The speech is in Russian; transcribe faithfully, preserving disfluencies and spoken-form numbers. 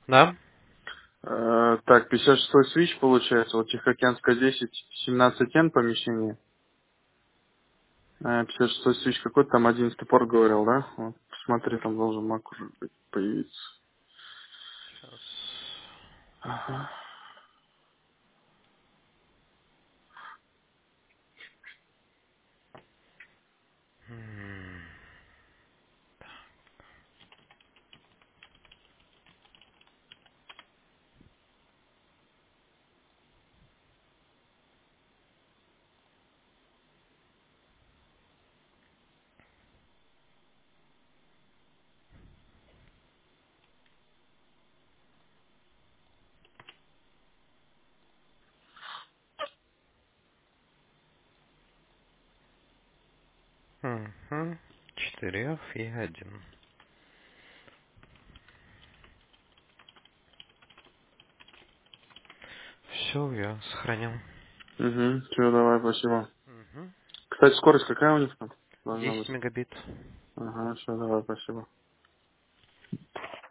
Да? Э, так, пятьдесят шестой свич получается, вот Тихоокеанская десять, семнадцать эн помещение. Э, пятьдесят шестой свич какой-то, там одиннадцатый порт говорил, да? Вот, посмотри, там должен мак уже быть, появиться. Сейчас. Ага. М, мгм. четыре эф и один. Все, я сохранил. Угу, все, давай, спасибо. Мгм. Кстати, скорость какая у них там должна десять быть? мегабит. Ага, все, давай, спасибо.